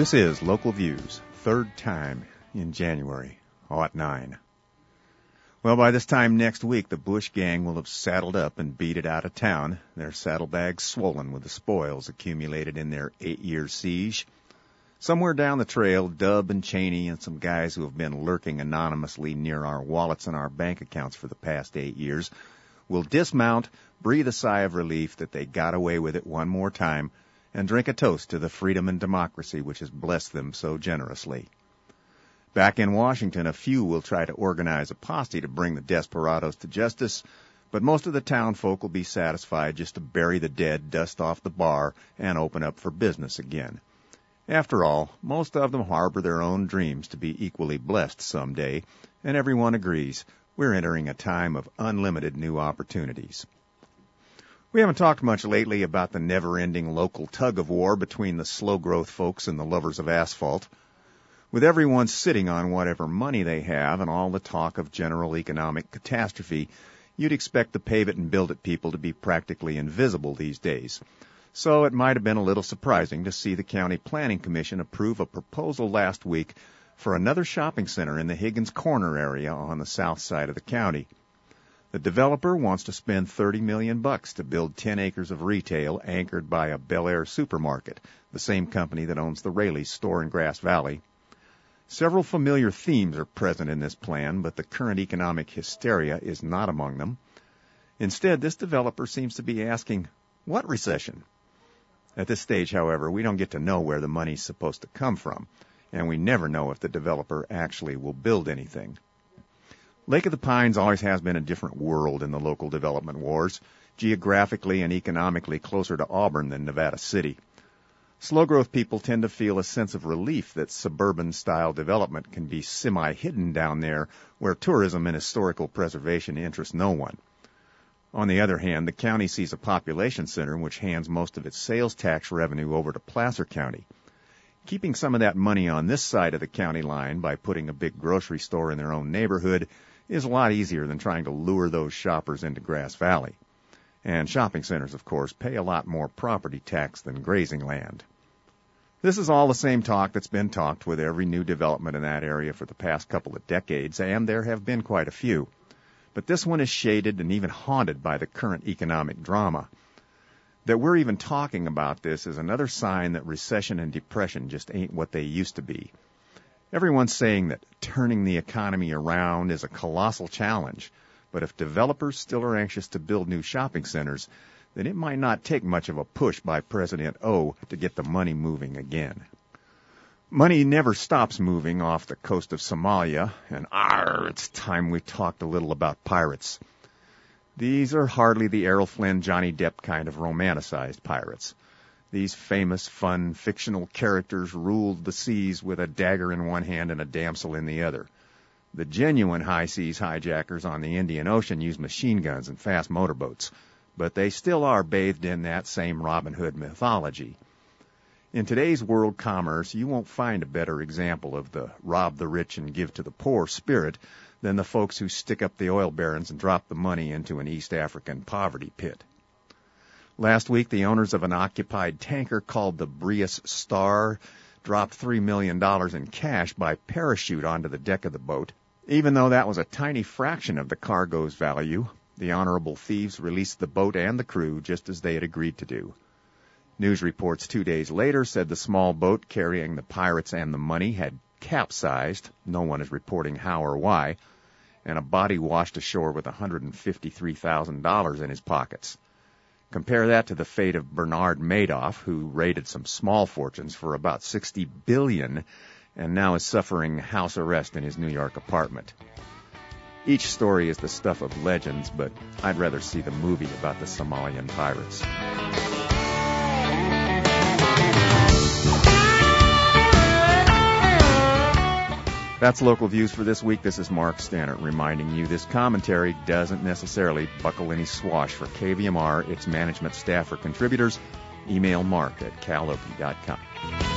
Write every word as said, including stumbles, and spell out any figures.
This is Local Views, third time in January, oh nine. Well, by this time next week, the Bush gang will have saddled up and beat it out of town, their saddlebags swollen with the spoils accumulated in their eight-year siege. Somewhere down the trail, Dub and Cheney and some guys who have been lurking anonymously near our wallets and our bank accounts for the past eight years will dismount, breathe a sigh of relief that they got away with it one more time, and drink a toast to the freedom and democracy which has blessed them so generously. Back in Washington, a few will try to organize a posse to bring the desperados to justice, but most of the town folk will be satisfied just to bury the dead, dust off the bar, and open up for business again. After all, most of them harbor their own dreams to be equally blessed someday, and everyone agrees we're entering a time of unlimited new opportunities. We haven't talked much lately about the never-ending local tug-of-war between the slow-growth folks and the lovers of asphalt. With everyone sitting on whatever money they have and all the talk of general economic catastrophe, you'd expect the pave-it-and-build-it people to be practically invisible these days. So it might have been a little surprising to see the County Planning Commission approve a proposal last week for another shopping center in the Higgins Corner area on the south side of the county. The developer wants to spend thirty million bucks to build ten acres of retail anchored by a Bel Air supermarket, the same company that owns the Raley's store in Grass Valley. Several familiar themes are present in this plan, but the current economic hysteria is not among them. Instead, this developer seems to be asking, what recession? At this stage, however, we don't get to know where the money's supposed to come from, and we never know if the developer actually will build anything. Lake of the Pines always has been a different world in the local development wars, geographically and economically closer to Auburn than Nevada City. Slow-growth people tend to feel a sense of relief that suburban-style development can be semi-hidden down there where tourism and historical preservation interest no one. On the other hand, the county sees a population center which hands most of its sales tax revenue over to Placer County. Keeping some of that money on this side of the county line by putting a big grocery store in their own neighborhood is a lot easier than trying to lure those shoppers into Grass Valley. And shopping centers, of course, pay a lot more property tax than grazing land. This is all the same talk that's been talked with every new development in that area for the past couple of decades, and there have been quite a few. But this one is shaded and even haunted by the current economic drama. That we're even talking about this is another sign that recession and depression just ain't what they used to be. Everyone's saying that turning the economy around is a colossal challenge, but if developers still are anxious to build new shopping centers, then it might not take much of a push by President O to get the money moving again. Money never stops moving off the coast of Somalia, and arr, it's time we talked a little about pirates. These are hardly the Errol Flynn, Johnny Depp kind of romanticized pirates. These famous, fun, fictional characters ruled the seas with a dagger in one hand and a damsel in the other. The genuine high seas hijackers on the Indian Ocean use machine guns and fast motorboats, but they still are bathed in that same Robin Hood mythology. In today's world commerce, you won't find a better example of the rob the rich and give to the poor spirit than the folks who stick up the oil barons and drop the money into an East African poverty pit. Last week, the owners of an occupied tanker called the Brias Star dropped three million dollars in cash by parachute onto the deck of the boat. Even though that was a tiny fraction of the cargo's value, the honorable thieves released the boat and the crew just as they had agreed to do. News reports two days later said the small boat carrying the pirates and the money had capsized, no one is reporting how or why, and a body washed ashore with one hundred fifty-three thousand dollars in his pockets. Compare that to the fate of Bernard Madoff, who raided some small fortunes for about sixty billion dollars and now is suffering house arrest in his New York apartment. Each story is the stuff of legends, but I'd rather see the movie about the Somalian pirates. That's Local Views for this week. This is Mark Stannard reminding you this commentary doesn't necessarily buckle any swash for K V M R, its management, staff, or contributors. Email mark at cal okie dot com.